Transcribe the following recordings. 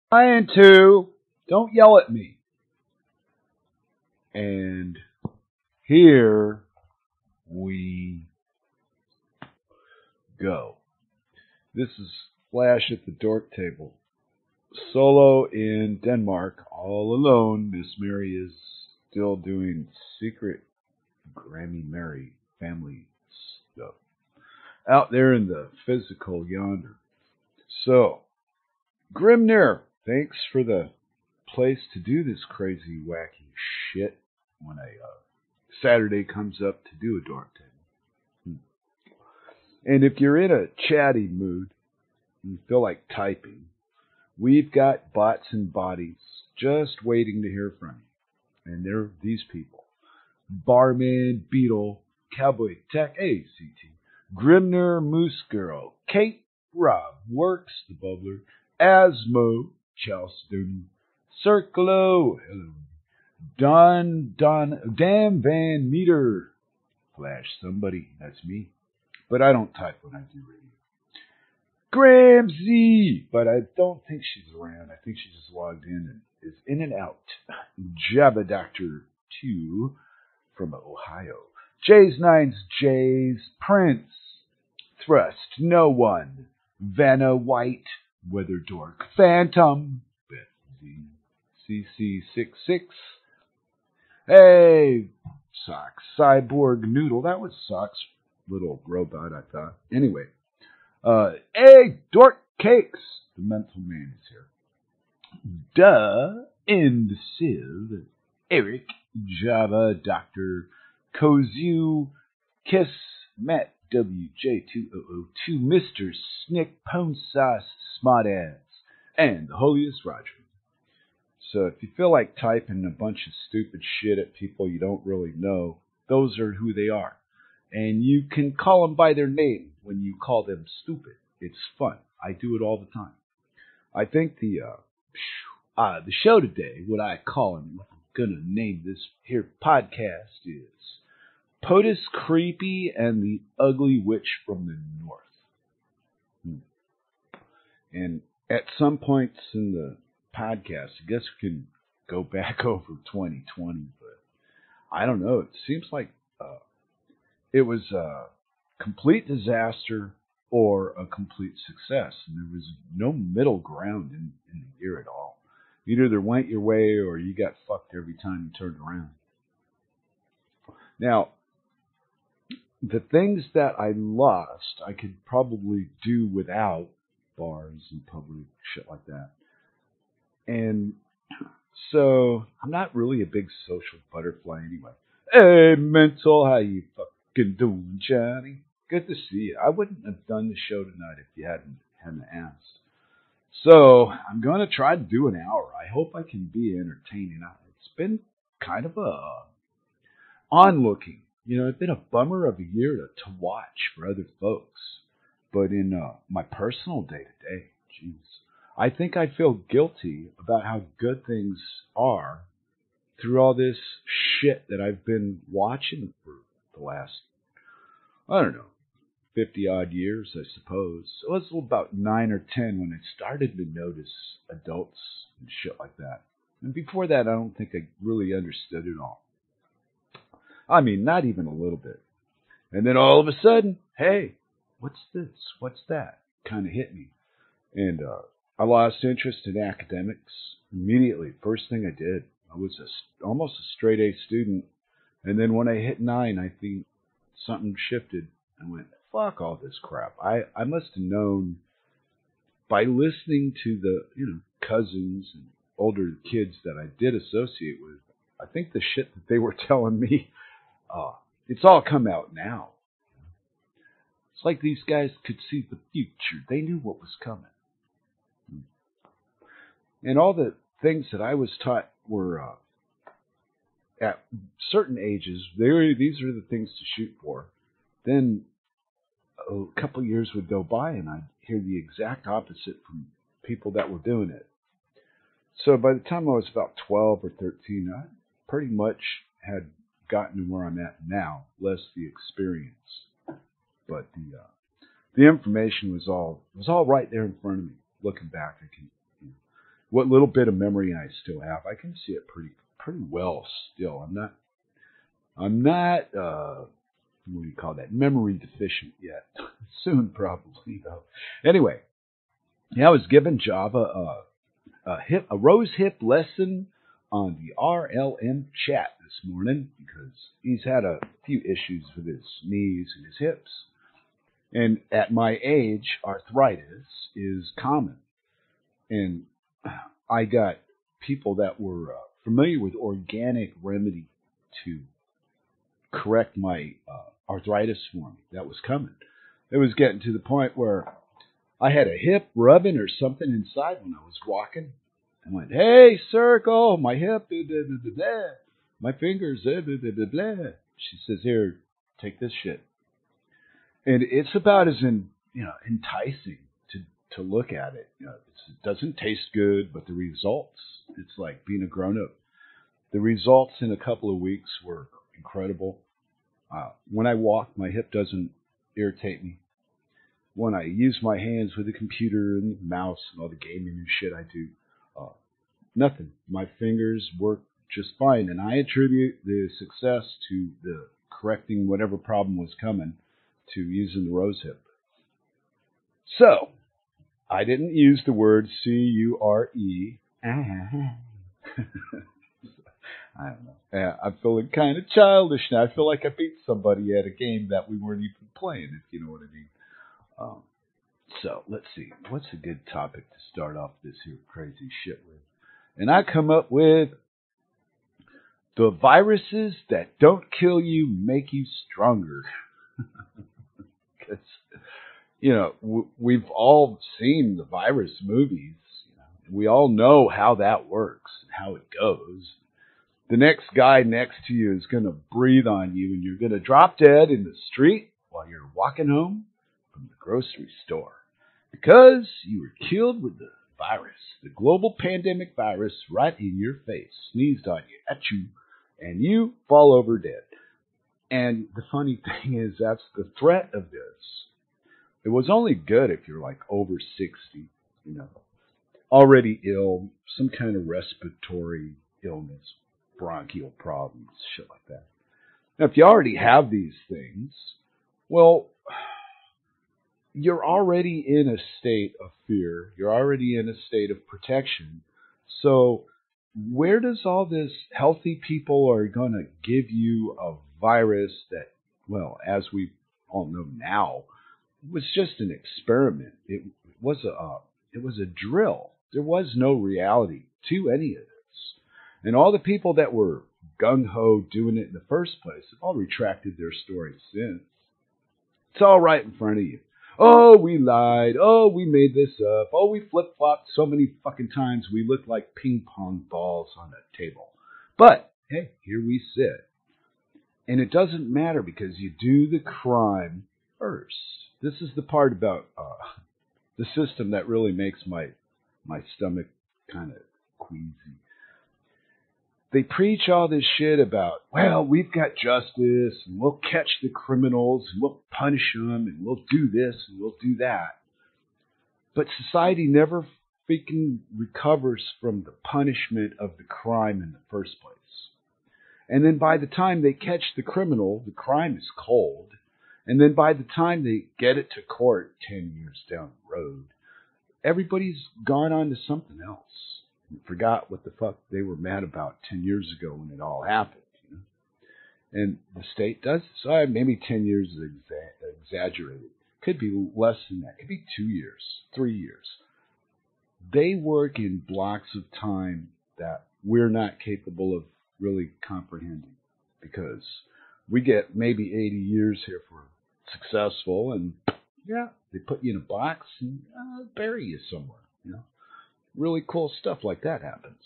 Trying to. Don't yell at me. And here we go. This is Flash at the Dork Table. Solo in Denmark, all alone. Miss Mary is still doing secret Grammy Mary family stuff out there in the physical yonder. So, Grimnir, thanks for the place to do this crazy, wacky shit when a Saturday comes up to do a Dork Table. And if you're in a chatty mood, and you feel like typing, we've got bots and bodies just waiting to hear from you. And they're these people. Barman, Beetle, Cowboy Tech, ACT, Grimner, Moose Girl, Kate, Rob, Works, the Bubbler, Asmo, Charleston, Circlo, hello, Dan Van Meter, Flash, somebody, that's me. But I don't type when I do radio. Gramsy, but I don't think she's around. I think she just logged in and is in and out. Jabba Doctor 2 from Ohio. J's Nines J's, Prince, Thrust, No One, Vanna White, Weather Dork, Phantom, Beth CC66. Hey, Socks, Cyborg Noodle. That was Socks, little robot, I thought. Anyway. Hey, Dork Cakes! The mental man is here. Duh, Imbecile, Eric, Java, Dr. Kozu, Kiss, Matt, WJ2002, Mr. Snick, Pone Sauce, Smartass, and the holiest Roger. So if you feel like typing a bunch of stupid shit at people you don't really know, those are who they are. And you can call them by their name when you call them stupid. It's fun. I do it all the time. I think the show today, what I call and what I'm gonna name this here podcast is POTUS Creepy and the Ugly Witch from the North. And at some points in the podcast, I guess we can go back over 2020, but I don't know. It seems like it was a complete disaster or a complete success. And there was no middle ground in the year at all. You either went your way or you got fucked every time you turned around. Now, the things that I lost, I could probably do without bars and public shit like that. And so I'm not really a big social butterfly anyway. Hey, Mental, how you fucking doing, Johnny? Good to see you. I wouldn't have done the show tonight if you hadn't asked. So I'm going to try to do an hour. I hope I can be entertaining. It's been kind of a onlooking. It's been a bummer of a year to watch for other folks. But in my personal day-to-day, jeez, I think I feel guilty about how good things are through all this shit that I've been watching for the last, I don't know, 50-odd years, I suppose. It was about 9 or 10 when I started to notice adults and shit like that. And before that, I don't think I really understood it all. I mean, not even a little bit. And then all of a sudden, hey, what's this? What's that? Kind of hit me. And I lost interest in academics immediately. First thing I did, I was almost a straight A student. And then when I hit 9, I think something shifted. I went, fuck all this crap. I must have known by listening to the, cousins and older kids that I did associate with. I think the shit that they were telling me, it's all come out now. It's like these guys could see the future. They knew what was coming. And all the things that I was taught were at certain ages. These are the things to shoot for. Then a couple years would go by and I'd hear the exact opposite from people that were doing it. So by the time I was about 12 or 13, I pretty much had gotten to where I'm at now, less the experience. But the information was all right there in front of me. Looking back, I can what little bit of memory I still have, I can see it pretty well still. I'm not what do you call that? Memory deficient yet. Soon probably though. Anyway, yeah, I was given Java a rose hip lesson on the RLM chat this morning because he's had a few issues with his knees and his hips. And at my age, arthritis is common. And I got people that were familiar with organic remedy to correct my arthritis for me. That was coming. It was getting to the point where I had a hip rubbing or something inside when I was walking. I went, "Hey, circle, my hip, blah, blah, blah, blah. My fingers, blah, blah, blah, blah." She says, "Here, take this shit." And it's about as enticing to look at it. It doesn't taste good, but the results, it's like being a grown up. The results in a couple of weeks were incredible. When I walk, my hip doesn't irritate me. When I use my hands with the computer and the mouse and all the gaming and shit I do, nothing. My fingers work just fine, and I attribute the success to the correcting whatever problem was coming to using the rose hip. So, I didn't use the word C-U-R-E. I don't know. I'm feeling kind of childish now. I feel like I beat somebody at a game that we weren't even playing, if you know what I mean. So, let's see. What's a good topic to start off this here crazy shit with? And I come up with the viruses that don't kill you make you stronger. Because, we've all seen the virus movies. We all know how that works and how it goes. The next guy next to you is going to breathe on you, and you're going to drop dead in the street while you're walking home from the grocery store because you were killed with the virus, the global pandemic virus, right in your face, sneezed on you, at you, and you fall over dead. And the funny thing is, that's the threat of this. It was only good if you're like over 60, already ill, some kind of respiratory illness, bronchial problems, shit like that. Now, if you already have these things, well, you're already in a state of fear. You're already in a state of protection. So where does all this healthy people are going to give you a virus that, well, as we all know now, was just an experiment. It was a drill. There was no reality to any of this. And all the people that were gung-ho doing it in the first place have all retracted their stories since. It's all right in front of you. Oh, we lied. Oh, we made this up. Oh, we flip-flopped so many fucking times we looked like ping pong balls on a table. But, hey, here we sit. And it doesn't matter because you do the crime first. This is the part about the system that really makes my stomach kind of queasy. They preach all this shit about, well, we've got justice, and we'll catch the criminals, and we'll punish them, and we'll do this, and we'll do that. But society never freaking recovers from the punishment of the crime in the first place. And then by the time they catch the criminal, the crime is cold. And then by the time they get it to court 10 years down the road, everybody's gone on to something else. Forgot what the fuck they were mad about 10 years ago when it all happened. And the state does this. Maybe 10 years is exaggerated. Could be less than that. Could be 2 years, 3 years. They work in blocks of time that we're not capable of really comprehending because we get maybe 80 years here for successful, and yeah, they put you in a box and bury you somewhere, Really cool stuff like that happens.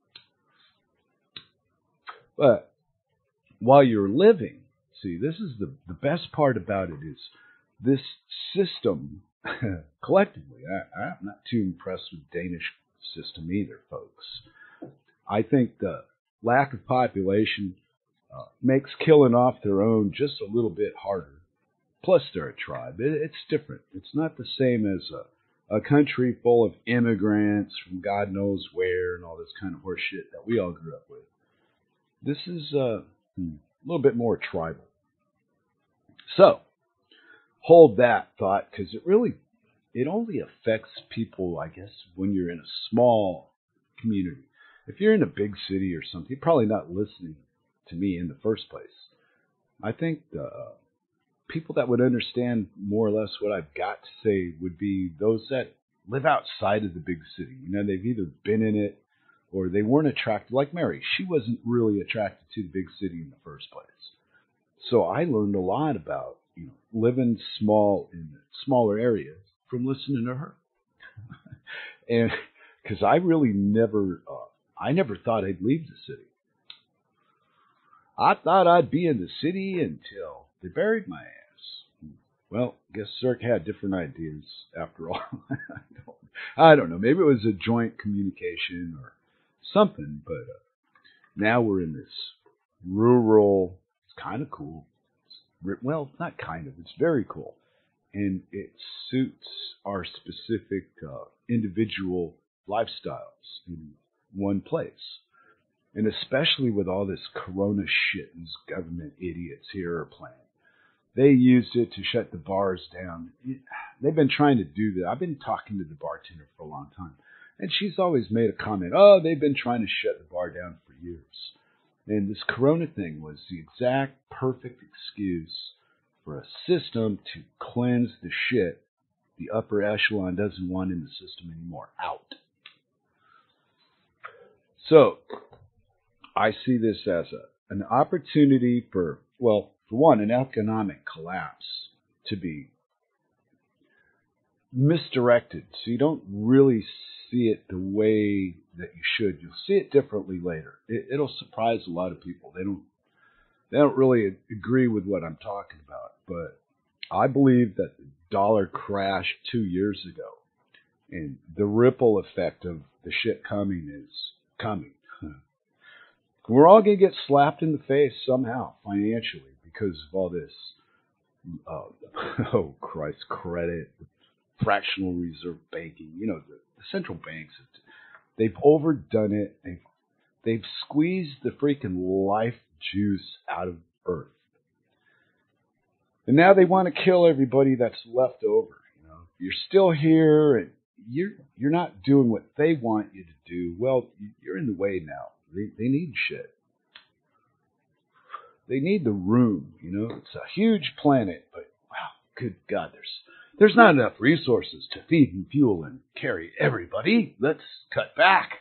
But while you're living, see, this is the best part about it is this system, collectively, I'm not too impressed with the Danish system either, folks. I think the lack of population makes killing off their own just a little bit harder. Plus, they're a tribe. It's different. It's not the same as a country full of immigrants from God knows where and all this kind of horse shit that we all grew up with. This is a little bit more tribal. So, hold that thought, because it only affects people, I guess, when you're in a small community. If you're in a big city or something, you're probably not listening to me in the first place. I think the people that would understand more or less what I've got to say would be those that live outside of the big city. You know, they've either been in it or they weren't attracted. Like Mary, she wasn't really attracted to the big city in the first place. So I learned a lot about, living small in smaller areas from listening to her. And because I really never thought I'd leave the city. I thought I'd be in the city until they buried my ass. Well, I guess Cirque had different ideas after all. I don't know. Maybe it was a joint communication or something, but now we're in this rural, it's kind of cool. Well, not kind of, it's very cool. And it suits our specific individual lifestyles in one place. And especially with all this corona shit these government idiots here are playing. They used it to shut the bars down. They've been trying to do that. I've been talking to the bartender for a long time. And she's always made a comment, they've been trying to shut the bar down for years. And this corona thing was the exact perfect excuse for a system to cleanse the shit the upper echelon doesn't want in the system anymore out. So, I see this as an opportunity for one, an economic collapse to be misdirected. So you don't really see it the way that you should. You'll see it differently later. It'll surprise a lot of people. They don't really agree with what I'm talking about. But I believe that the dollar crashed 2 years ago. And the ripple effect of the shit coming is coming. We're all going to get slapped in the face somehow, financially, because of all this, credit, fractional reserve banking. The central banks, they've overdone it. They've squeezed the freaking life juice out of Earth. And now they want to kill everybody that's left over. You're still here, and you're not doing what they want you to do. Well, you're in the way now. They need shit. They need the room, It's a huge planet, but wow, good God, there's not enough resources to feed and fuel and carry everybody. Let's cut back.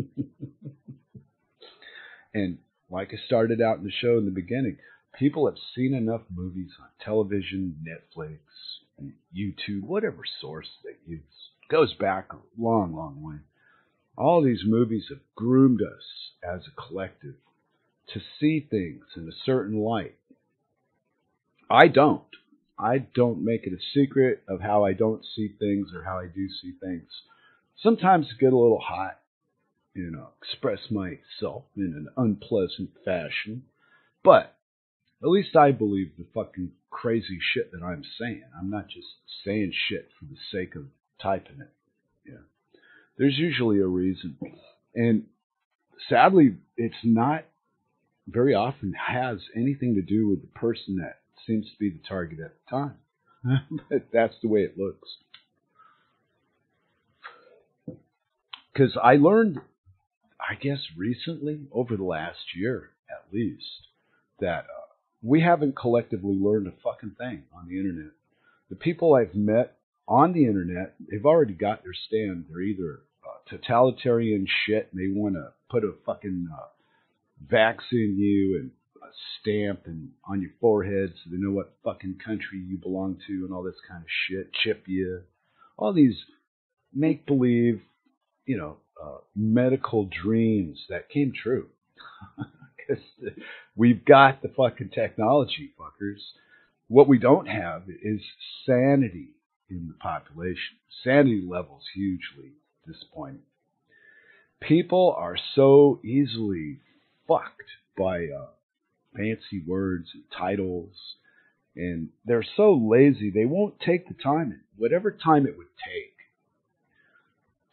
And like I started out in the show in the beginning, people have seen enough movies on television, Netflix, and YouTube, whatever source they use. It goes back a long, long way. All these movies have groomed us as a collective to see things in a certain light. I don't make it a secret of how I don't see things or how I do see things. Sometimes I get a little hot, express myself in an unpleasant fashion. But at least I believe the fucking crazy shit that I'm saying. I'm not just saying shit for the sake of typing it. There's usually a reason. And sadly, it's not very often has anything to do with the person that seems to be the target at the time. But that's the way it looks. Because I learned, I guess recently, over the last year at least, that we haven't collectively learned a fucking thing on the internet. The people I've met on the internet, they've already got their stand. They're either totalitarian shit and they want to put a fucking vax in you and a stamp and on your forehead so they know what fucking country you belong to and all this kind of shit, chip you. All these make-believe, medical dreams that came true. Because we've got the fucking technology, fuckers. What we don't have is sanity in the population. Sanity levels hugely disappointing. People are so easily fucked by fancy words and titles, and they're so lazy they won't take the time, whatever time it would take,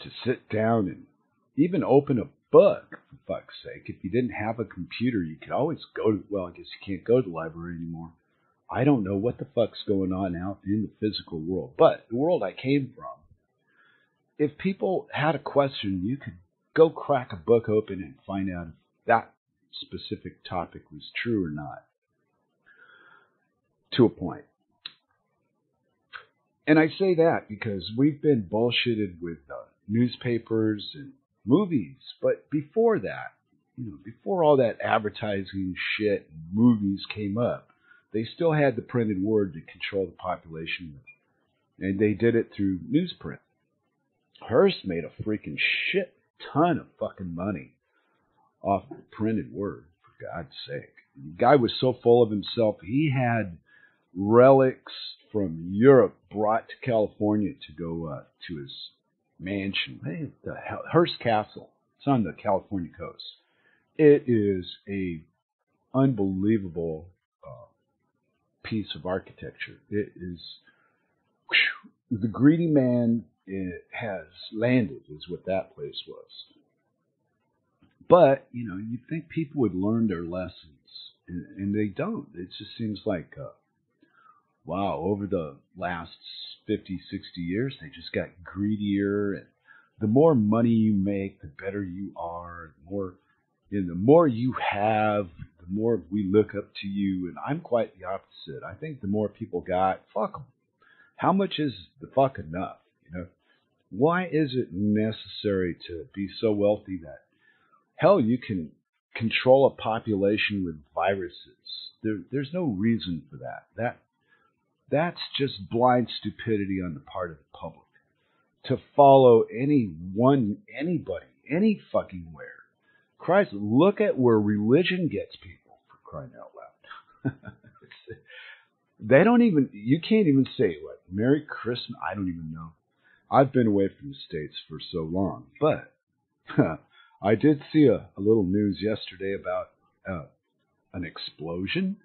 to sit down and even open a book, for fuck's sake. If you didn't have a computer, you could always go to, well, I guess you can't go to the library anymore. I don't know what the fuck's going on out in the physical world, but the world I came from, if people had a question, you could go crack a book open and find out if that specific topic was true or not, to a point. And I say that because we've been bullshitted with newspapers and movies, but before that, before all that advertising shit and movies came up, they still had the printed word to control the population, and they did it through newsprint. Hearst made a freaking shit ton of fucking money off the printed word, for God's sake. The guy was so full of himself, he had relics from Europe brought to California to go to his mansion. Hey, the Hearst Castle. It's on the California coast. It is a unbelievable piece of architecture. It is, the greedy man has landed, is what that place was. But, you'd think people would learn their lessons, and they don't. It just seems like, wow, over the last 50, 60 years, they just got greedier, and the more money you make, the better you are, the more you have, the more we look up to you, and I'm quite the opposite. I think the more people got, fuck them. How much is the fuck enough, Why is it necessary to be so wealthy that, hell, you can control a population with viruses? There's no reason for that. That's just blind stupidity on the part of the public. To follow anybody, any fucking where. Christ, look at where religion gets people, for crying out loud. They don't even, you can't even say, what, Merry Christmas? I don't even know. I've been away from the States for so long, but I did see a little news yesterday about an explosion.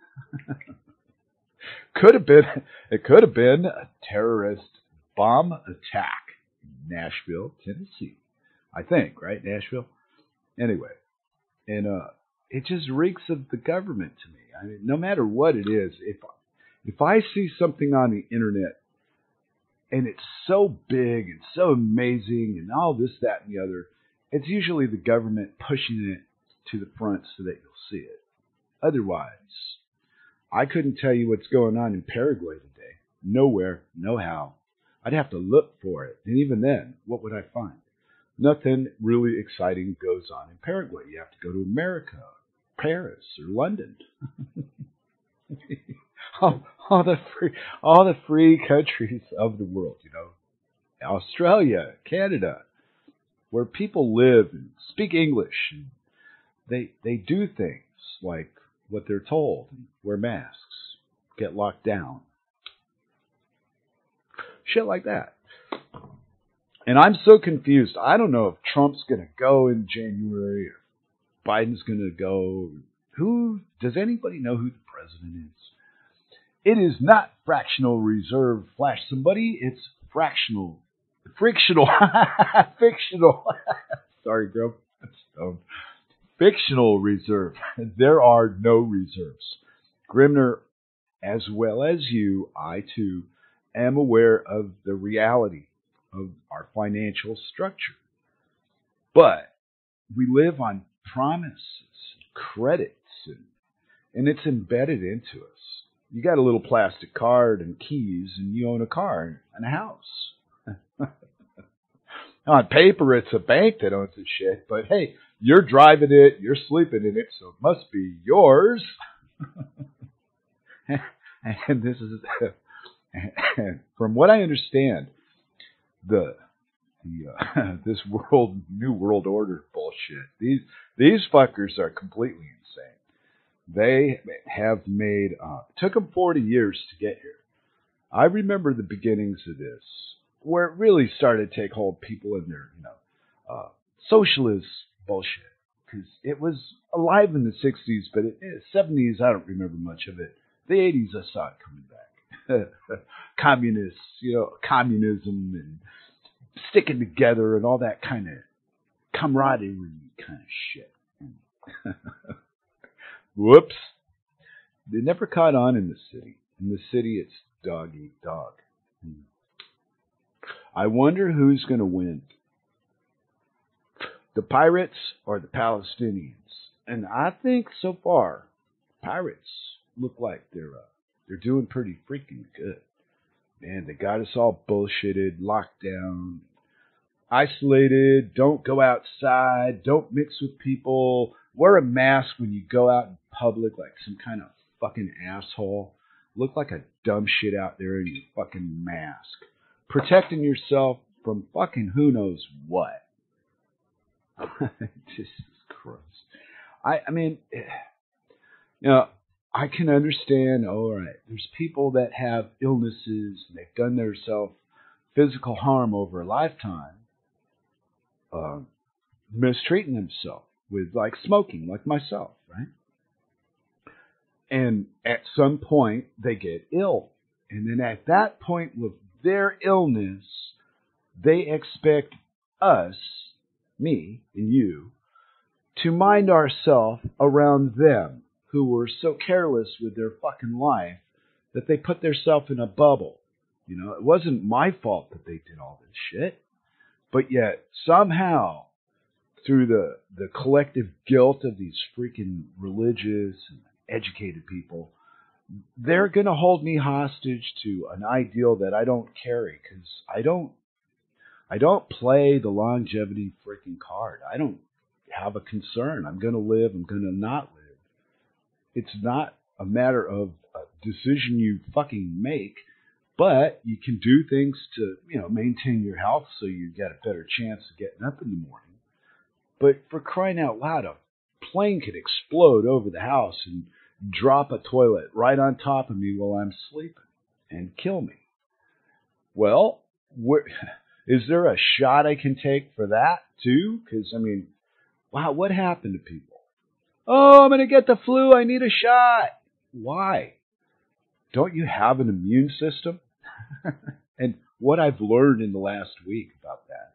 It could have been a terrorist bomb attack in Nashville, Tennessee. I think, right? Nashville? Anyway, and it just reeks of the government to me. I mean, no matter what it is, if I see something on the internet and it's so big and so amazing and all this, that, and the other, it's usually the government pushing it to the front so that you'll see it. Otherwise, I couldn't tell you what's going on in Paraguay today. Nowhere, no how. I'd have to look for it. And even then, what would I find? Nothing really exciting goes on in Paraguay. You have to go to America, Paris, or London. all the free countries of the world, Australia, Canada, where people live and speak English. And they do things like what they're told, wear masks, get locked down, shit like that. And I'm so confused. I don't know if Trump's going to go in January or Biden's going to go. Does anybody know who the president is? It is not fractional reserve flash somebody. It's frictional. Fictional. Sorry, Grump. That's dumb. Fictional reserve. There are no reserves. Grimner, as well as you, I too, am aware of the reality of our financial structure. But we live on promises, credits, and it's embedded into us. You got a little plastic card and keys, and you own a car and a house. On paper, it's a bank that owns the shit, but hey, you're driving it, you're sleeping in it, so it must be yours. And this is, from what I understand, this new world order bullshit. These fuckers are completely insane. They have made. It took them 40 years to get here. I remember the beginnings of this, where it really started to take hold of people in their, socialist bullshit. Because it was alive in the 60s, but 70s, I don't remember much of it. The 80s, I saw it coming back. Communists, communism and sticking together and all that kind of camaraderie kind of shit. Whoops. They never caught on in the city. In the city, it's dog eat dog. I wonder who's going to win, the pirates or the Palestinians. And I think so far, pirates look like they're doing pretty freaking good. Man, they got us all bullshitted, locked down, isolated, don't go outside, don't mix with people, wear a mask when you go out in public like some kind of fucking asshole. Look like a dumb shit out there in your fucking mask. Protecting yourself from fucking who knows what. Jesus Christ. I mean, I can understand, all right, there's people that have illnesses and they've done themselves physical harm over a lifetime, mistreating themselves with like smoking, like myself, right? And at some point they get ill. And then at that point with their illness, they expect us, me and you, to mind ourselves around them who were so careless with their fucking life that they put themselves in a bubble. It wasn't my fault that they did all this shit. But yet, somehow, through the collective guilt of these freaking religious and educated people, they're going to hold me hostage to an ideal that I don't carry, because I don't play the longevity freaking card. I don't have a concern. I'm going to live. I'm going to not live. It's not a matter of a decision you fucking make, but you can do things to, maintain your health so you get a better chance of getting up in the morning. But for crying out loud, a plane could explode over the house and drop a toilet right on top of me while I'm sleeping and kill me. Well, is there a shot I can take for that too? Because, wow, what happened to people? Oh, I'm going to get the flu. I need a shot. Why? Don't you have an immune system? And what I've learned in the last week about that,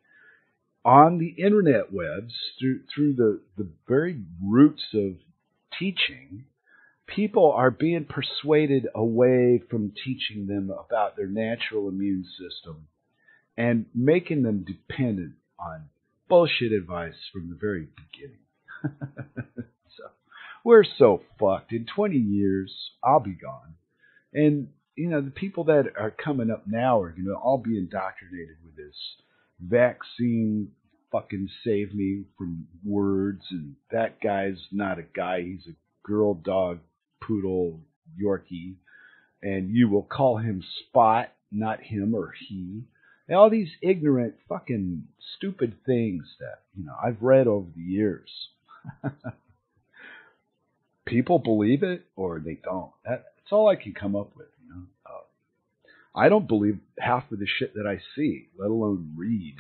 on the internet webs, through the very roots of teaching, people are being persuaded away from teaching them about their natural immune system and making them dependent on bullshit advice from the very beginning. So we're so fucked. In 20 years, I'll be gone. And, the people that are coming up now are going to all be indoctrinated with this vaccine fucking save me from words, and that guy's not a guy, he's a girl, dog, poodle, Yorkie, and you will call him Spot, not him or he. And all these ignorant fucking stupid things that, I've read over the years. People believe it or they don't. That's all I can come up with, I don't believe half of the shit that I see, let alone read.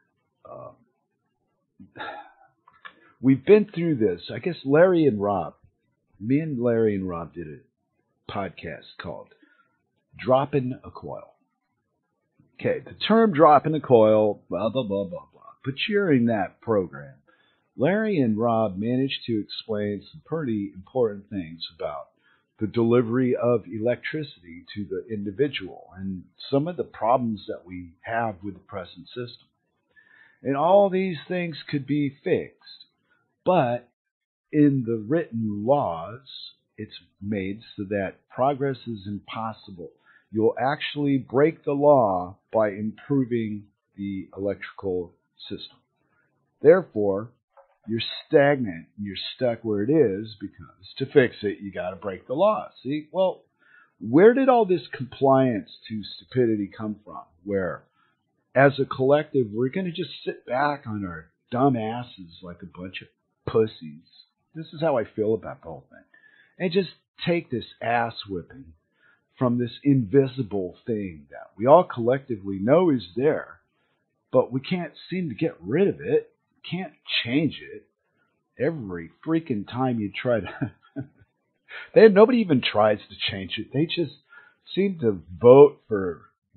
We've been through this. I guess me and Larry and Rob did a podcast called Dropping a Coil. Okay, the term dropping a coil, blah, blah, blah, blah, blah. But during that program, Larry and Rob managed to explain some pretty important things about the delivery of electricity to the individual and some of the problems that we have with the present system. And all these things could be fixed, but in the written laws, it's made so that progress is impossible. You'll actually break the law by improving the electrical system. Therefore, you're stagnant, you're stuck where it is, because to fix it, you got to break the law. See, well, where did all this compliance to stupidity come from? Where, as a collective, we're going to just sit back on our dumb asses like a bunch of pussies. This is how I feel about the whole thing. And just take this ass whipping from this invisible thing that we all collectively know is there, but we can't seem to get rid of it, can't change it. Every freaking time you try to... nobody even tries to change it. They just seem to vote for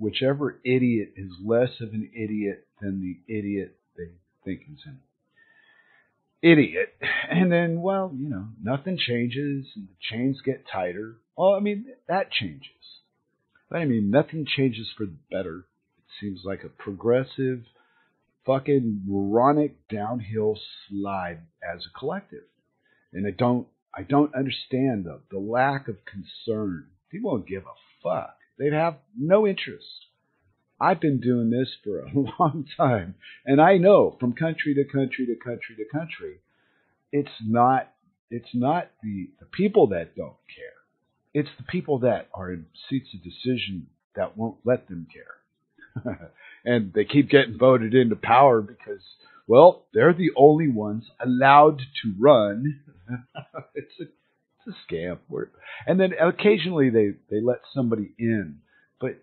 whichever idiot is less of an idiot than the idiot they think is an idiot. And then, well, nothing changes and the chains get tighter. Well, I mean, that changes. But I mean, nothing changes for the better. It seems like a progressive, fucking moronic downhill slide as a collective. And I don't understand the lack of concern. People don't give a fuck. They have no interest. I've been doing this for a long time, and I know from country to country to country to country, it's not the people that don't care. It's the people that are in seats of decision that won't let them care. And they keep getting voted into power because, well, they're the only ones allowed to run. It's a scam. And then occasionally they let somebody in, but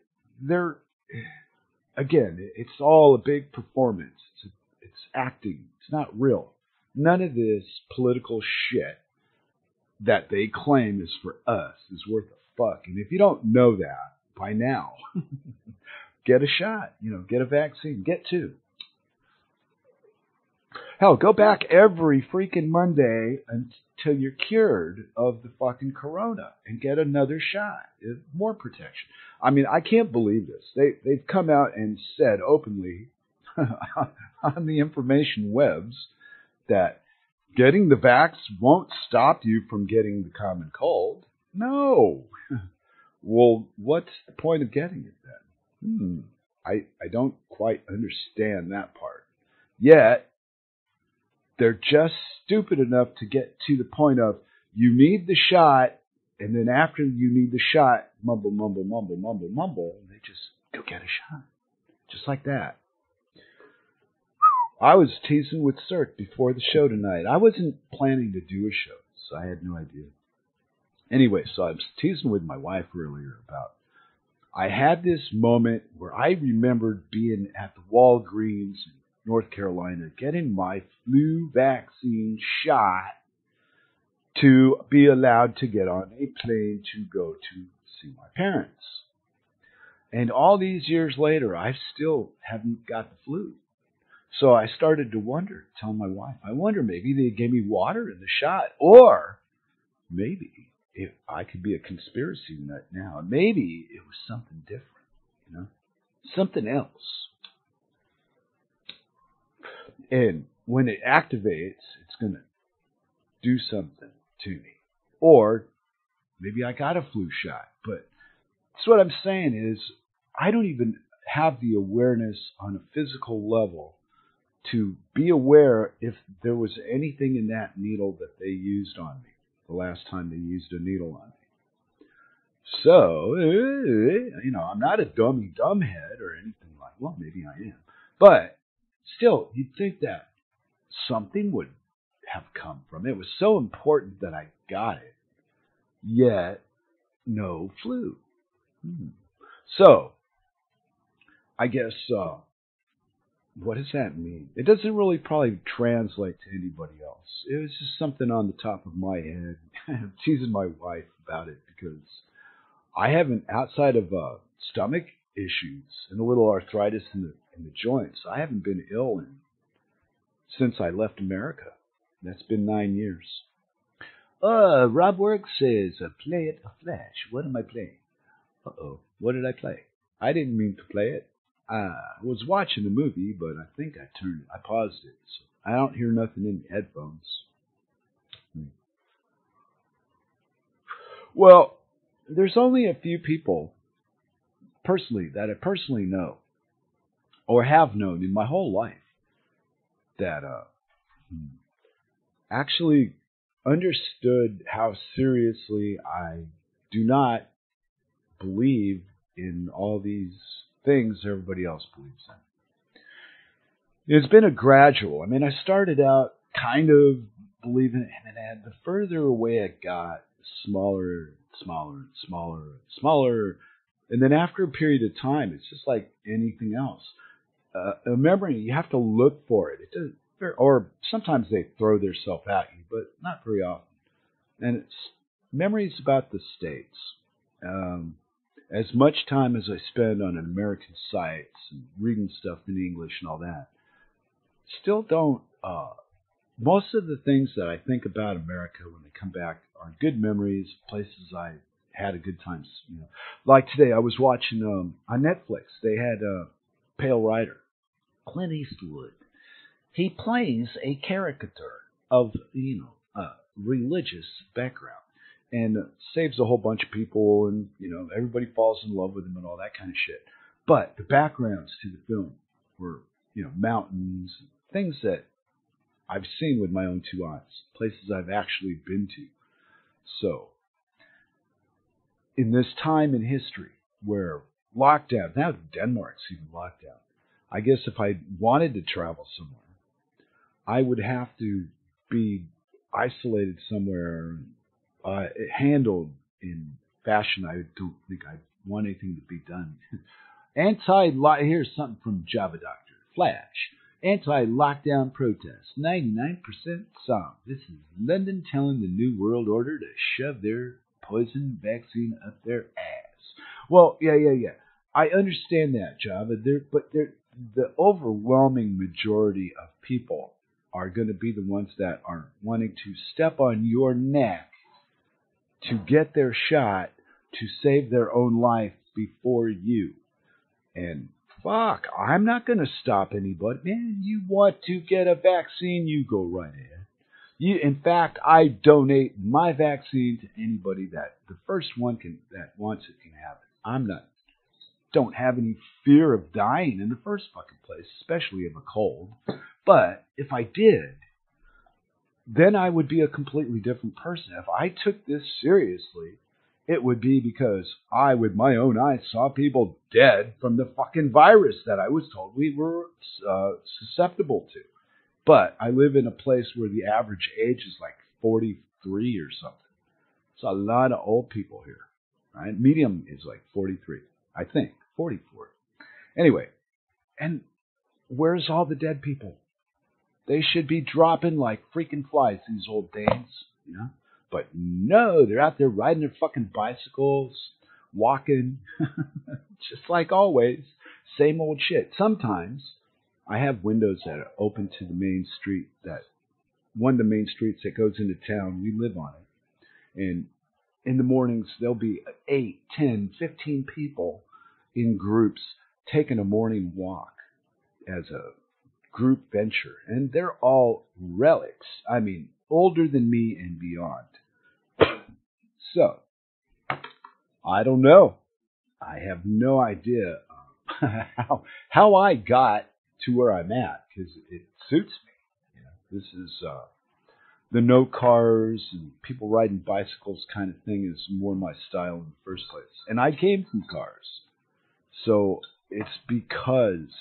it's all a big performance. It's acting. It's not real. None of this political shit that they claim is for us is worth a fuck. And if you don't know that by now, get a shot. Get a vaccine. Get two. Hell, go back every freaking Monday until you're cured of the fucking corona and get another shot. More protection. I mean, I can't believe this. They've come out and said openly on the information webs that getting the vax won't stop you from getting the common cold. No. Well, what's the point of getting it then? I don't quite understand that part. Yet, they're just stupid enough to get to the point of, you need the shot, and then after you need the shot, mumble, mumble, mumble, mumble, mumble, and they just go get a shot. Just like that. I was teasing with Cirque before the show tonight. I wasn't planning to do a show, so I had no idea. Anyway, so I was teasing with my wife earlier about, I had this moment where I remembered being at the Walgreens in North Carolina, getting my flu vaccine shot to be allowed to get on a plane to go to see my parents. And all these years later, I still haven't got the flu. So I started to wonder, tell my wife, I wonder maybe they gave me water in the shot, or maybe if I could be a conspiracy nut now, maybe it was something different, something else. And when it activates, it's going to do something to me. Or maybe I got a flu shot. But that's what I'm saying is, I don't even have the awareness on a physical level to be aware if there was anything in that needle that they used on me the last time they used a needle on me. So, I'm not a dumbhead or anything like, well, maybe I am. But still, you'd think that something would have come from it. It was so important that I got it, yet no flu. So, I guess, what does that mean? It doesn't really probably translate to anybody else. It was just something on the top of my head. I'm teasing my wife about it because I haven't, outside of stomach issues and a little arthritis in the joints, I haven't been ill since I left America. That's been 9 years. Rob Works says, play it a flash. What am I playing? Uh-oh, what did I play? I didn't mean to play it. I was watching the movie, but I think I paused it. So I don't hear nothing in the headphones. Well, there's only a few people that I personally know or have known in my whole life that actually understood how seriously I do not believe in all these things everybody else believes in. It's been a gradual. I mean, I started out kind of believing it, and then the further away I got, smaller, and then after a period of time, it's just like anything else. A memory, you have to look for it. Or sometimes they throw themselves at you, but not very often. And memories about the states. as much time as I spend on American sites and reading stuff in English and all that, still don't. Most of the things that I think about America when they come back are good memories, places I had a good time. Like today, I was watching on Netflix. They had Pale Rider, Clint Eastwood. He plays a caricature of a religious background and saves a whole bunch of people, and everybody falls in love with him and all that kind of shit. But the backgrounds to the film were mountains, things that I've seen with my own two eyes, places I've actually been to. So, in this time in history where lockdown, now Denmark's even locked down, I guess if I wanted to travel somewhere, I would have to be isolated somewhere, handled in fashion I don't think I want anything to be done. Here's something from Java Doctor. Flash. Anti-lockdown protest. 99% song. This is London telling the New World Order to shove their poison vaccine up their ass. Well, yeah. I understand that, Java. But the overwhelming majority of people are going to be the ones that are wanting to step on your neck to get their shot to save their own life before you. And fuck, I'm not going to stop anybody. Man, you want to get a vaccine, you go right ahead. In fact, I donate my vaccine to anybody that the first one that wants it can have it. Don't have any fear of dying in the first fucking place, especially of a cold. But if I did, then I would be a completely different person. If I took this seriously, it would be because I, with my own eyes, saw people dead from the fucking virus that I was told we were susceptible to. But I live in a place where the average age is like 43 or something. It's a lot of old people here, right? Medium is like 43, I think, 44. Anyway, and where's all the dead people? They should be dropping like freaking flies, these old dames, But no, they're out there riding their fucking bicycles, walking, just like always, same old shit. Sometimes I have windows that are open to the main street, one of the main streets that goes into town. We live on it. And in the mornings, there'll be 8, 10, 15 people in groups taking a morning walk as a group venture. And they're all relics. I mean, older than me and beyond. So, I don't know. I have no idea how I got to where I'm at, because it suits me. This is the no cars and people riding bicycles kind of thing is more my style in the first place. And I came from cars. So it's because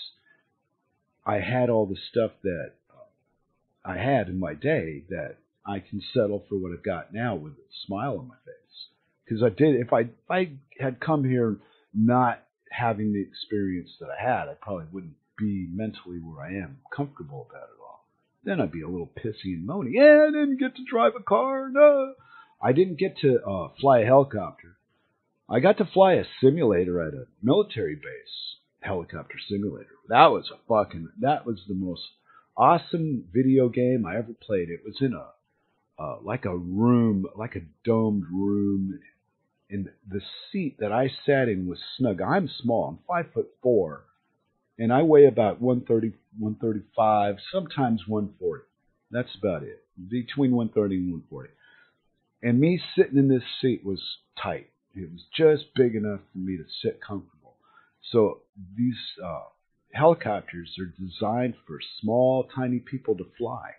I had all the stuff that I had in my day that I can settle for what I've got now with a smile on my face. Because if I had come here not having the experience that I had, I probably wouldn't be mentally where I am, comfortable about it all. Then I'd be a little pissy and moany. Yeah, I didn't get to drive a car. No, I didn't get to fly a helicopter. I got to fly a simulator at a military base, helicopter simulator. That was the most awesome video game I ever played. It was in like a room, like a domed room, and the seat that I sat in was snug. I'm small. I'm 5'4", and I weigh about 130, 135, sometimes 140. That's about it. Between 130 and 140. And me sitting in this seat was tight. It was just big enough for me to sit comfortable. So these helicopters are designed for small, tiny people to fly.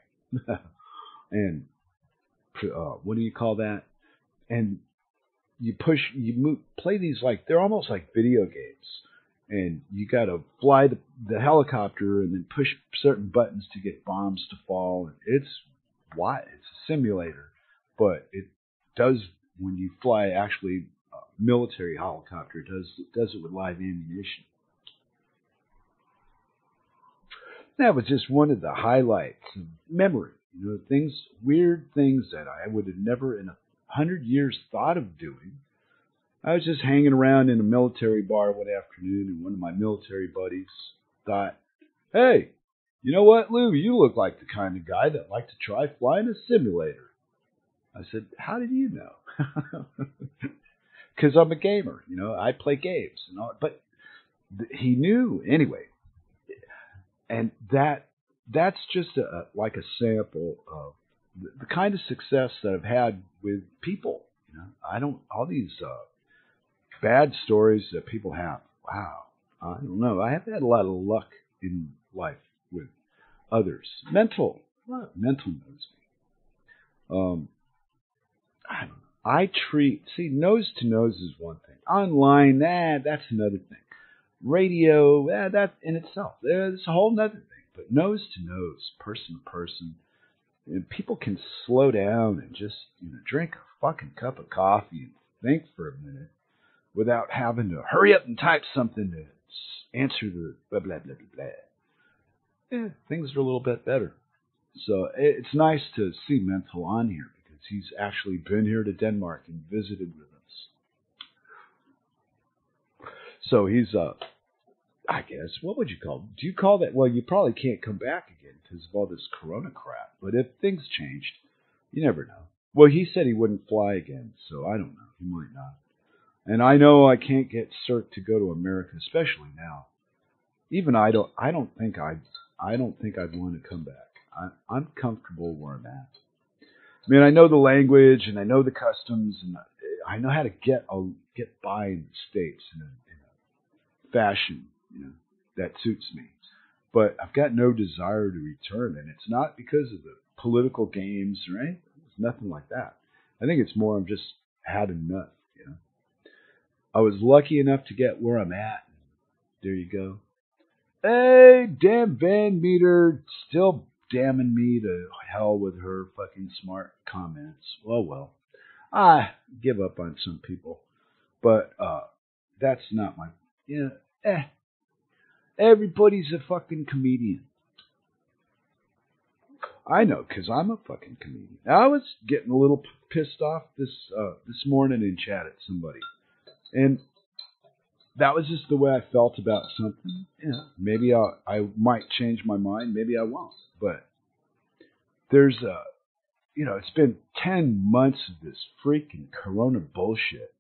And what do you call that? And you play these like, they're almost like video games. And you got to fly the helicopter and then push certain buttons to get bombs to fall. It's a simulator, but it does, when you fly actually a military helicopter, it does it with live ammunition. That was just one of the highlights of memory. Weird things that I would have never in 100 years thought of doing. I was just hanging around in a military bar one afternoon, and one of my military buddies thought, "Hey, you know what, Lou? You look like the kind of guy that liked to try flying a simulator." I said, "How did you know?" Because I'm a gamer, I play games and all. But he knew anyway, and that's just like a sample of the kind of success that I've had with people. I don't all these bad stories that people have. Wow, I don't know. I have had a lot of luck in life with others. Mental knows me. I don't know. Nose to nose is one thing. Online, that's another thing. Radio, that in itself, there's a whole other thing. But nose to nose, person to person, people can slow down and just drink a fucking cup of coffee and think for a minute without having to hurry up and type something to answer the blah blah blah blah blah. Things are a little bit better. So it's nice to see Mental on here because he's actually been here to Denmark and visited with us. So he's I guess, what would you call it? Do you call that? Well, you probably can't come back again because of all this corona crap. But if things changed, you never know. Well, he said he wouldn't fly again, so I don't know. He might not. And I know I can't get cert to go to America, especially now. Even I don't think I'd want to come back. I'm comfortable where I'm at. I mean, I know the language and I know the customs and I know how to get by in the States in a fashion that suits me. But I've got no desire to return, and it's not because of the political games or anything. It's nothing like that. I think it's more I'm just had enough. I was lucky enough to get where I'm at. There you go. Hey, damn Van Meter, still damning me to hell with her fucking smart comments. Well. I give up on some people. But that's not my... Everybody's a fucking comedian. I know, because I'm a fucking comedian. I was getting a little pissed off this morning in chat at somebody. And that was just the way I felt about something. Maybe I might change my mind. Maybe I won't. But there's it's been 10 months of this freaking corona bullshit.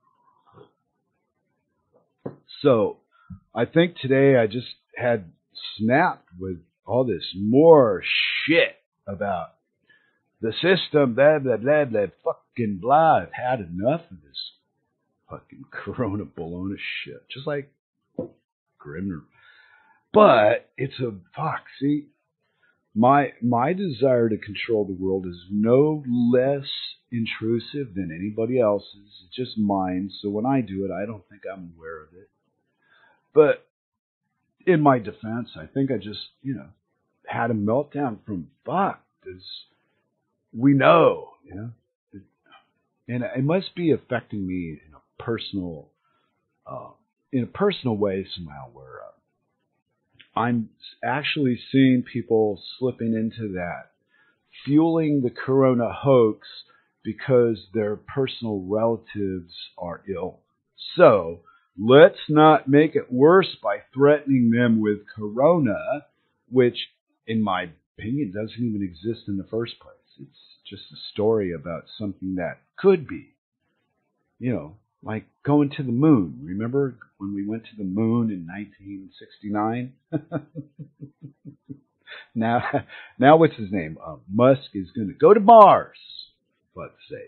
So I think today I just had snapped with all this more shit about the system, blah, blah, blah, blah, fucking blah. I've had enough of this fucking corona bologna shit. Just like Grimner. But it's a fuck. See, my desire to control the world is no less intrusive than anybody else's. It's just mine. So when I do it, I don't think I'm aware of it. But in my defense, I think I just, had a meltdown from fuck. We know, and it must be affecting me in a personal way somehow. Where I'm actually seeing people slipping into that, fueling the corona hoax because their personal relatives are ill. So let's not make it worse by threatening them with corona, which, in my opinion, doesn't even exist in the first place. It's just a story about something that could be. Like going to the moon. Remember when we went to the moon in 1969? Now what's his name? Musk is going to go to Mars. Let's say.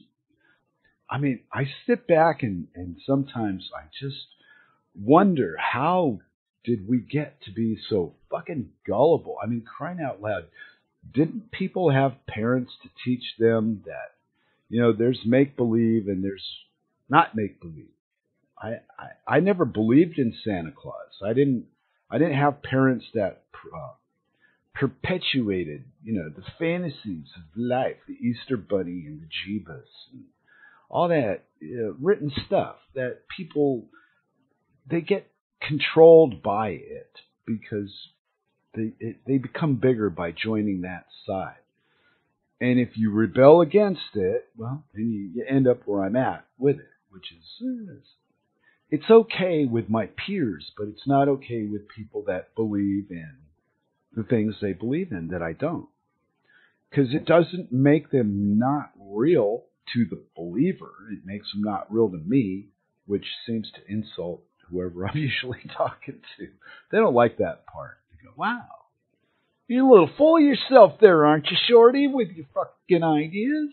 I sit back and sometimes I just wonder, how did we get to be so fucking gullible? I mean, crying out loud. Didn't people have parents to teach them that, there's make-believe and there's not make-believe? I never believed in Santa Claus. I didn't have parents that perpetuated, the fantasies of life, the Easter Bunny and the Jeebus and all that written stuff that people, they get controlled by it because they become bigger by joining that side. And if you rebel against it, well, then you end up where I'm at with it, which is it's okay with my peers, but it's not okay with people that believe in the things they believe in that I don't. Because it doesn't make them not real to the believer. It makes them not real to me, which seems to insult whoever I'm usually talking to. They don't like that part. They go, wow, you're a little full of yourself there, aren't you, Shorty, with your fucking ideas?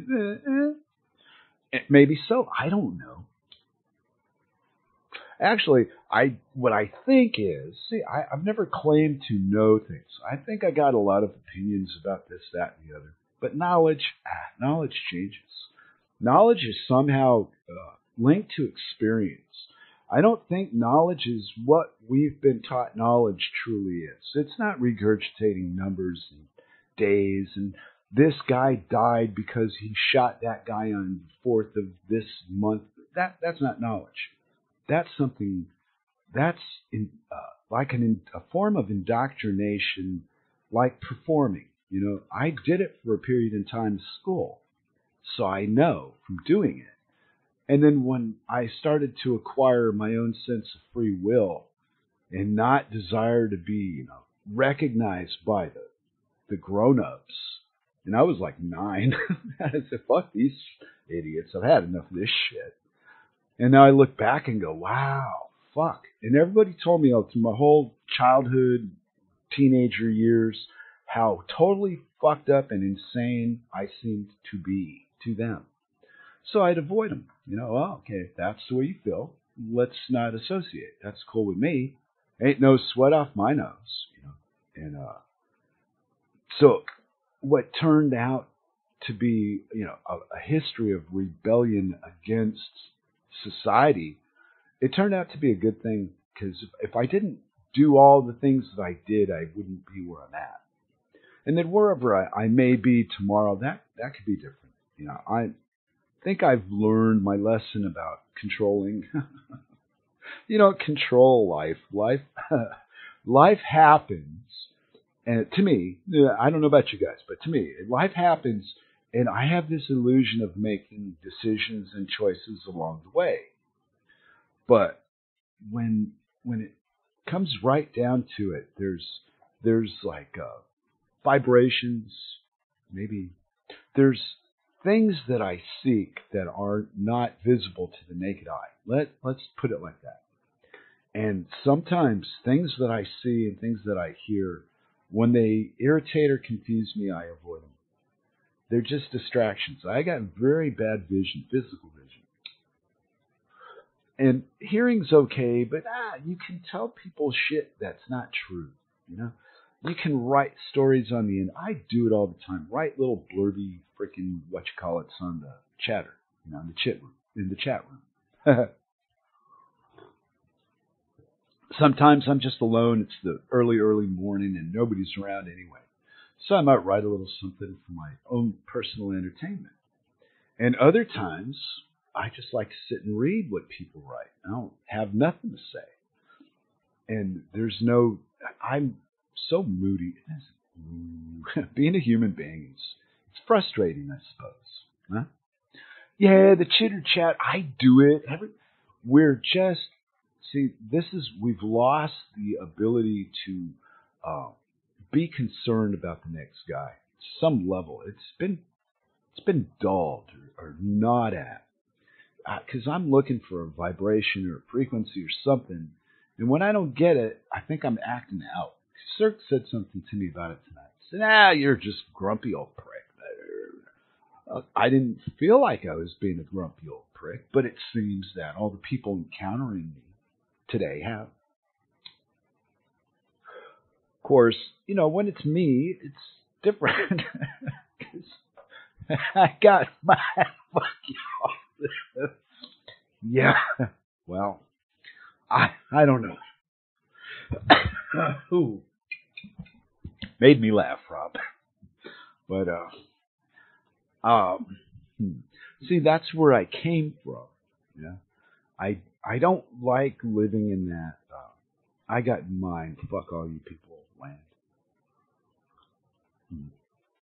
Maybe so. I don't know. Actually, what I think is, I've never claimed to know things. I think I got a lot of opinions about this, that, and the other. But knowledge changes. Knowledge is somehow linked to experience. I don't think knowledge is what we've been taught knowledge truly is. It's not regurgitating numbers and days and this guy died because he shot that guy on the 4th of this month. That's not knowledge. That's something that's like a form of indoctrination, like performing. You know, I did it for a period in time in school, so I know from doing it. And then when I started to acquire my own sense of free will and not desire to be, recognized by the grown-ups, and I was like 9, I said, fuck these idiots, I've had enough of this shit. And now I look back and go, wow, fuck. And everybody told me through my whole childhood, teenager years, how totally fucked up and insane I seemed to be to them. So I'd avoid them. Okay, if that's the way you feel, let's not associate. That's cool with me. Ain't no sweat off my nose. And so what turned out to be, a history of rebellion against society, it turned out to be a good thing, because if I didn't do all the things that I did, I wouldn't be where I'm at. And then wherever I may be tomorrow, that could be different. I think I've learned my lesson about controlling. Control life. Life happens, and to me, I don't know about you guys, but to me, life happens, and I have this illusion of making decisions and choices along the way. But when it comes right down to it, there's like vibrations, maybe there's things that I seek that are not visible to the naked eye. Let's put it like that. And sometimes things that I see and things that I hear, when they irritate or confuse me, I avoid them. They're just distractions. I got very bad vision, physical vision. And hearing's okay, but you can tell people shit that's not true. You can write stories on the end. I do it all the time. Write little blurby freaking on the chatter, in the chat room. Sometimes I'm just alone. It's the early morning and nobody's around anyway. So I might write a little something for my own personal entertainment. And other times, I just like to sit and read what people write. I don't have nothing to say. And I'm so moody. Being a human being it's frustrating, I suppose. Huh? Yeah, the chitter chat, I do it. We've lost the ability to be concerned about the next guy. Some level, it's been dulled or not at. Because I'm looking for a vibration or a frequency or something, and when I don't get it, I think I'm acting out. Cirque said something to me about it tonight. He said, you're just a grumpy old prick. I didn't feel like I was being a grumpy old prick, but it seems that all the people encountering me today have. Of course, when it's me, it's different. I got my fuck you. Yeah. Well, I don't know. Ooh. Made me laugh, Rob. But see, that's where I came from. I don't like living in that I got in mind, fuck all you people land.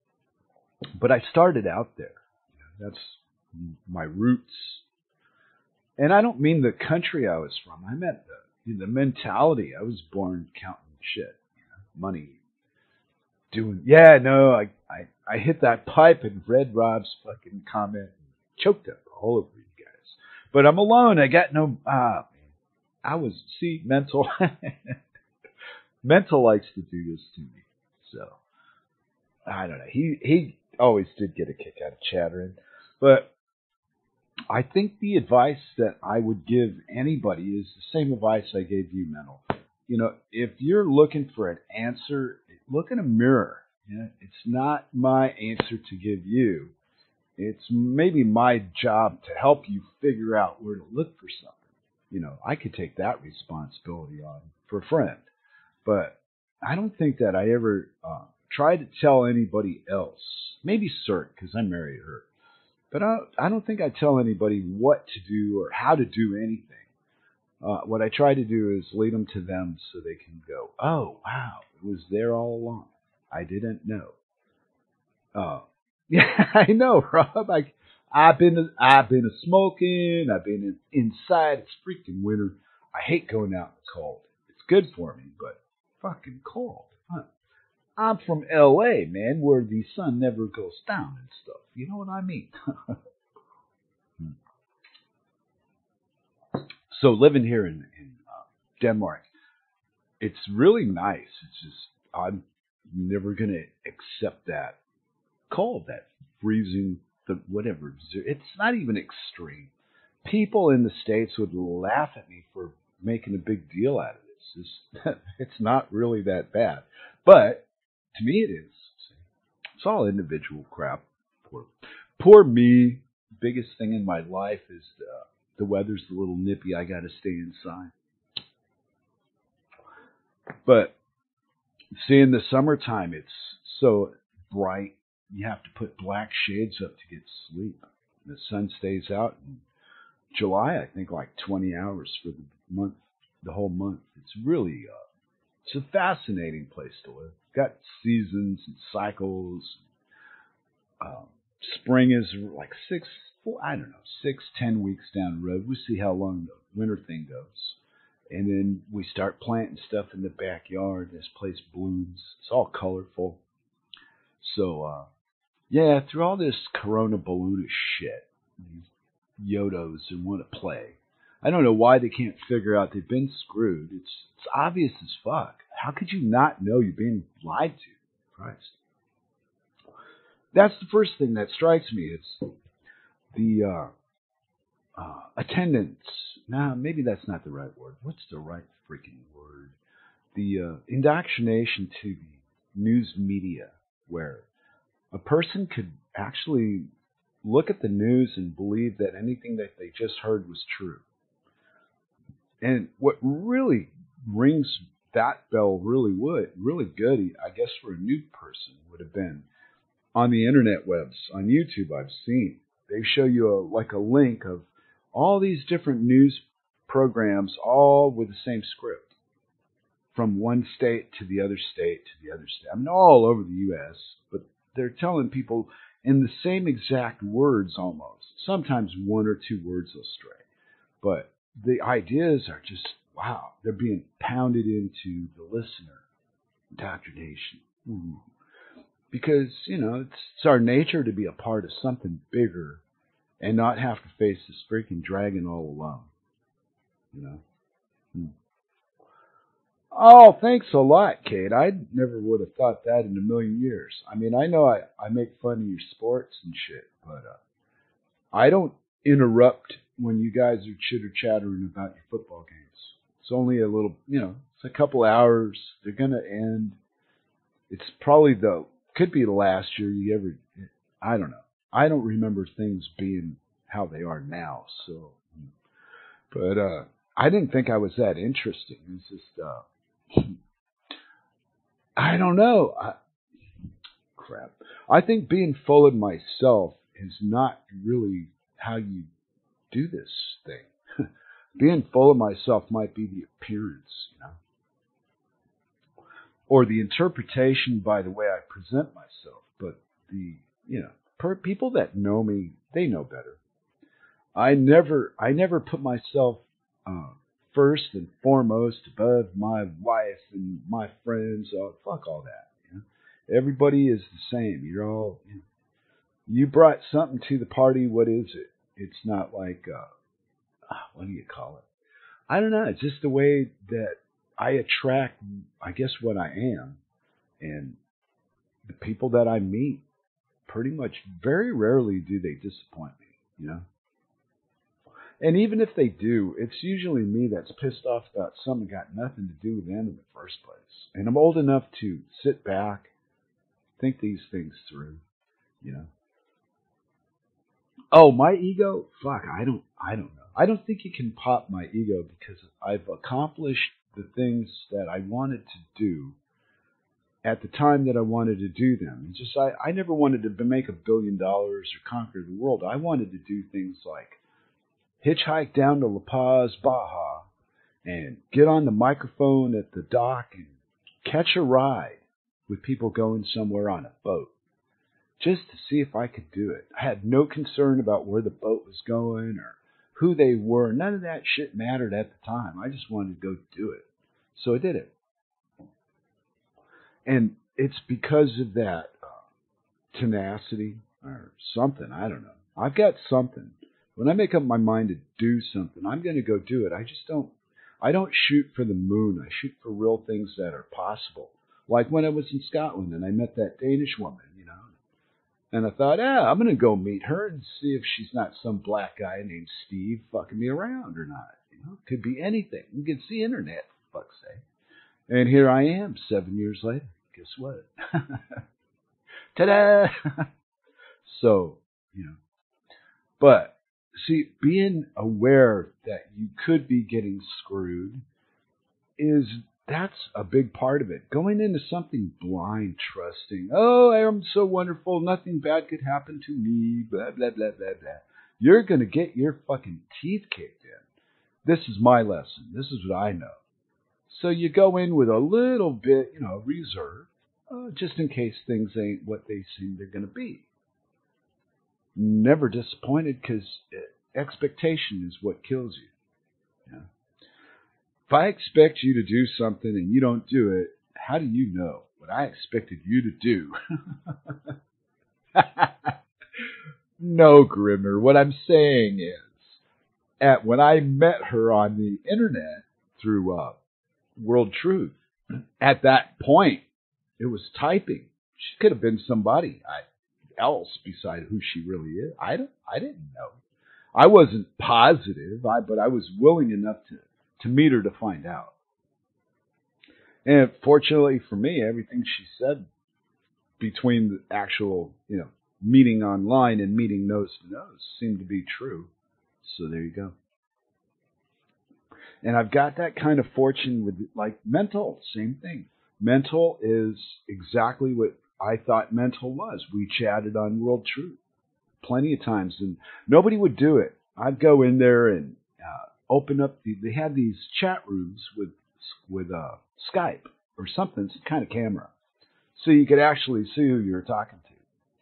But I started out there. That's my roots. And I don't mean the country I was from. I meant the mentality. I was born counting shit, money, doing. Yeah, no, I hit that pipe and read Rob's fucking comment and choked up all over you guys. But I'm alone. I got no. I was mental. Mental likes to do this to me. So I don't know. He always did get a kick out of chattering, but I think the advice that I would give anybody is the same advice I gave you, Mental. If you're looking for an answer, look in a mirror. It's not my answer to give you. It's maybe my job to help you figure out where to look for something. I could take that responsibility on for a friend, but I don't think that I ever tried to tell anybody else. Maybe Cert, because I married her. But I don't think I tell anybody what to do or how to do anything. What I try to do is lead them to them so they can go, oh, wow, it was there all along. I didn't know. Yeah, I know, Rob. I've been a smoking. I've been inside. It's freaking winter. I hate going out in the cold. It's good for me, but fucking cold. Huh? I'm from L.A., man, where the sun never goes down and stuff. You know what I mean? So living here in Denmark, it's really nice. It's just I'm never gonna accept that cold, that freezing, the whatever. It's not even extreme. People in the States would laugh at me for making a big deal out of this. It's not really that bad, but to me it is. It's all individual crap. Poor me. Biggest thing in my life is the weather's a little nippy. I got to stay inside. But see, in the summertime, it's so bright. You have to put black shades up to get sleep. The sun stays out in July, I think, like 20 hours for the whole month. It's really, it's a fascinating place to live. Got seasons and cycles. Spring is like 10 weeks down the road. We'll see how long the winter thing goes. And then we start planting stuff in the backyard. This place blooms. It's all colorful. So, yeah, through all this Corona balloonish shit, these Yodos who want to play. I don't know why they can't figure out they've been screwed. It's obvious as fuck. How could you not know you're being lied to? Christ. That's the first thing that strikes me. It's the attendance. Nah, maybe that's not the right word. What's the right freaking word? The indoctrination to the news media, where a person could actually look at the news and believe that anything that they just heard was true. And what really rings that bell really good, I guess, for a new person would have been on the internet webs, on YouTube. I've seen they show you a link of all these different news programs, all with the same script, from one state to the other state to the other state. I mean, all over the U.S., but they're telling people in the same exact words almost. Sometimes one or two words will stray, but the ideas are just, wow, they're being pounded into the listener. Indoctrination. Ooh. Because, it's our nature to be a part of something bigger and not have to face this freaking dragon all alone. Oh, thanks a lot, Kate. I never would have thought that in a million years. I mean, I know I make fun of your sports and shit, but I don't interrupt when you guys are chitter-chattering about your football games. It's only a little, it's a couple hours. They're going to end. It's probably could be the last year you ever, I don't know. I don't remember things being how they are now, so. But I didn't think I was that interesting. It's just, I don't know. Crap. I think being full of myself is not really how you do this thing. Being full of myself might be the appearance, or the interpretation by the way I present myself. But the, people that know me, they know better. I never put myself uh, first and foremost above my wife and my friends. Fuck all that. You know? Everybody is the same. You're all. You brought something to the party. What is it? It's not like what do you call it? I don't know. It's just the way that I attract, I guess, what I am, and the people that I meet. Pretty much, very rarely do they disappoint me. You know. And even if they do, it's usually me that's pissed off about something got nothing to do with them in the first place. And I'm old enough to sit back, think these things through, you know. Oh, my ego? Fuck, I don't know. I don't think you can pop my ego because I've accomplished the things that I wanted to do at the time that I wanted to do them. It's just I never wanted to make $1 billion or conquer the world. I wanted to do things like hitchhike down to La Paz, Baja, and get on the microphone at the dock and catch a ride with people going somewhere on a boat just to see if I could do it. I had no concern about where the boat was going or who they were. None of that shit mattered at the time. I just wanted to go do it. So I did it. And it's because of that tenacity or something. I don't know. I've got something. When I make up my mind to do something, I'm going to go do it. I don't shoot for the moon. I shoot for real things that are possible. Like when I was in Scotland and I met that Danish woman, you know. And I thought, I'm going to go meet her and see if she's not some black guy named Steve fucking me around or not. You know, could be anything. You can see internet, for fuck's sake. And here I am 7 years later. Guess what? Ta-da! So, you know. But, see, being aware that you could be getting screwed that's a big part of it. Going into something blind, trusting, oh, I'm so wonderful, nothing bad could happen to me, blah, blah, blah, blah, blah. You're going to get your fucking teeth kicked in. This is my lesson. This is what I know. So you go in with a little bit, reserve, just in case things ain't what they seem they're going to be. Never disappointed because expectation is what kills you. Yeah. If I expect you to do something and you don't do it, how do you know what I expected you to do? No, Grimmer. What I'm saying is, when I met her on the internet through World Truth, at that point, it was typing. She could have been somebody else beside who she really is. I didn't know. I wasn't positive, but I was willing enough to meet her to find out. And fortunately for me, everything she said between the actual, meeting online and meeting nose to nose seemed to be true. So there you go. And I've got that kind of fortune with, like, mental, same thing. Mental is exactly what I thought mental was. We chatted on World Truth plenty of times, and nobody would do it. I'd go in there and open up. They had these chat rooms with Skype or something, some kind of camera, so you could actually see who you were talking to.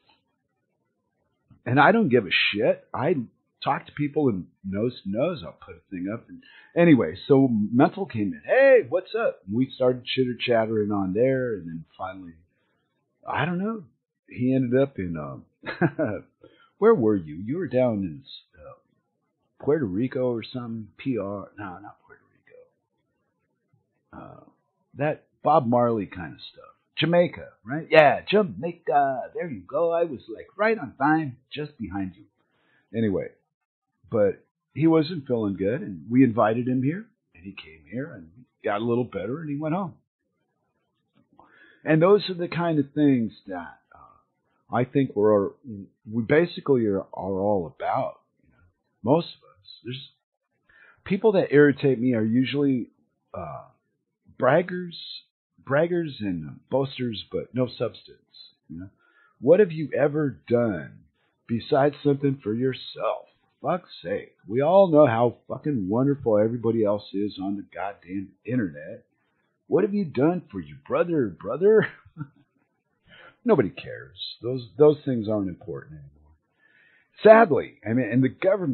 And I don't give a shit. I talk to people and nose to nose. I'll put a thing up. And anyway, so mental came in. Hey, what's up? And we started chitter chattering on there, and then finally, I don't know. He ended up in where were you? You were down in Puerto Rico or something. PR? No, not Puerto Rico. That Bob Marley kind of stuff. Jamaica, right? Yeah, Jamaica. There you go. I was like right on time, just behind you. Anyway, but he wasn't feeling good, and we invited him here, and he came here and got a little better, and he went home. And those are the kind of things that I think we basically are all about. Most of us. There's people that irritate me are usually braggers and boasters, but no substance. What have you ever done besides something for yourself? For fuck's sake. We all know how fucking wonderful everybody else is on the goddamn internet. What have you done for your brother? Nobody cares. Those things aren't important anymore. Sadly, and the government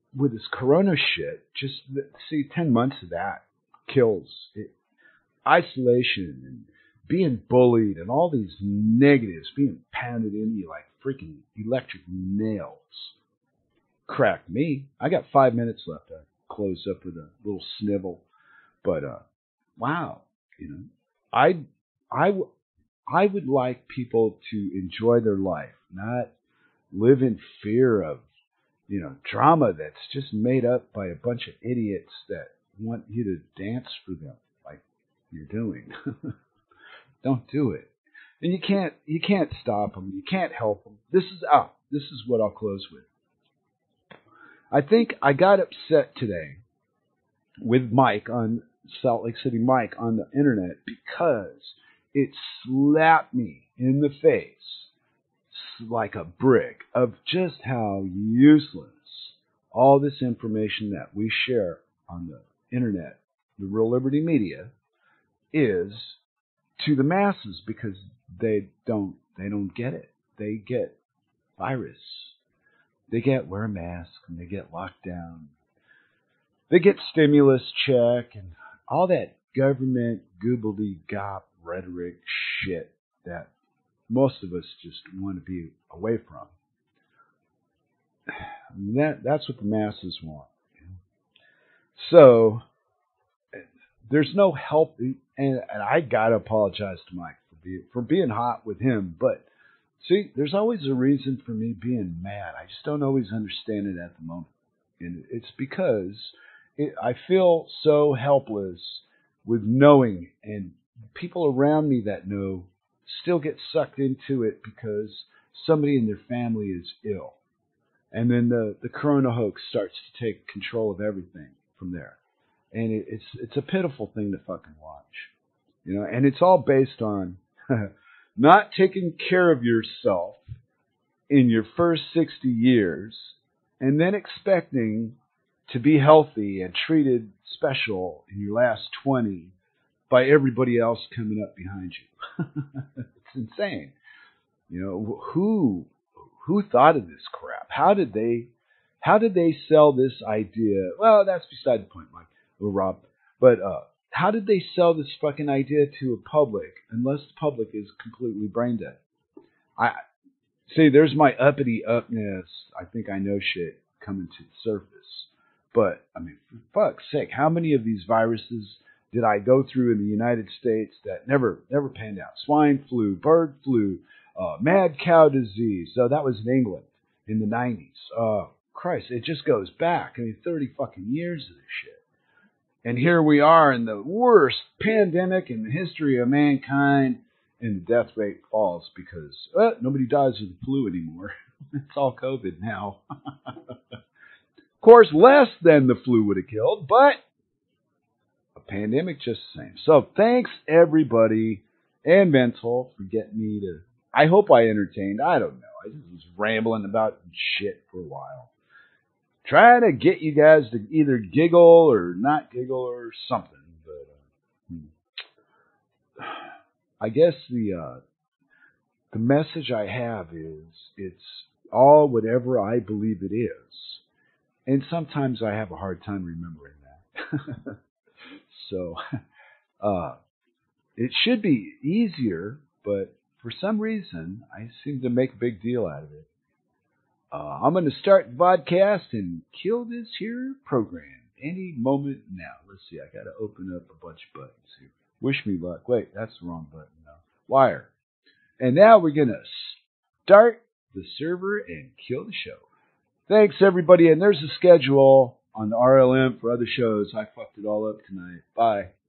with this corona shit, just see 10 months of that kills it. Isolation and being bullied and all these negatives being pounded into you like freaking electric nails cracked me. I got 5 minutes left. I close up with a little snivel, but wow, you know, I I I would like people to enjoy their life, not live in fear of, drama that's just made up by a bunch of idiots that want you to dance for them like you're doing. Don't do it. And you can't stop them. You can't help them. This is what I'll close with. I think I got upset today with Mike on Salt Lake City Mike on the internet because it slapped me in the face like a brick of just how useless all this information that we share on the internet, the Real Liberty Media, is to the masses because they don't get it. They get virus. They get wear a mask and they get locked down. They get stimulus check and all that government gobbledygook rhetoric shit that most of us just want to be away from. That's what the masses want. So there's no help, and I gotta apologize to Mike for being hot with him. But see, there's always a reason for me being mad. I just don't always understand it at the moment, and it's because I feel so helpless with knowing, and people around me that know still get sucked into it because somebody in their family is ill. And then the corona hoax starts to take control of everything from there. And it's a pitiful thing to fucking watch. And it's all based on not taking care of yourself in your first 60 years and then expecting to be healthy and treated special in your last 20 by everybody else coming up behind you. It's insane. Who thought of this crap? How did they sell this idea? Well, that's beside the point, Mike or Rob. But how did they sell this fucking idea to a public unless the public is completely brain dead? I see. There's my uppity upness. I think I know shit coming to the surface. But I mean, for fuck's sake, how many of these viruses did I go through in the United States that never panned out? Swine flu, bird flu, mad cow disease. So that was in England in the 90s. Christ, it just goes back. 30 fucking years of this shit. And here we are in the worst pandemic in the history of mankind, and the death rate falls because nobody dies of the flu anymore. It's all COVID now. Of course, less than the flu would have killed, but a pandemic just the same. So thanks, everybody, and Mental for getting me to... I hope I entertained. I don't know. I just was rambling about shit for a while. Trying to get you guys to either giggle or not giggle or something. But I guess the message I have is it's all whatever I believe it is. And sometimes I have a hard time remembering that. So it should be easier, but for some reason I seem to make a big deal out of it. I'm going to start the podcast and kill this here program any moment now. Let's see. I got to open up a bunch of buttons here. Wish me luck. Wait, that's the wrong button now. Wire. And now we're going to start the server and kill the show. Thanks, everybody. And there's a schedule on the RLM for other shows. I fucked it all up tonight. Bye.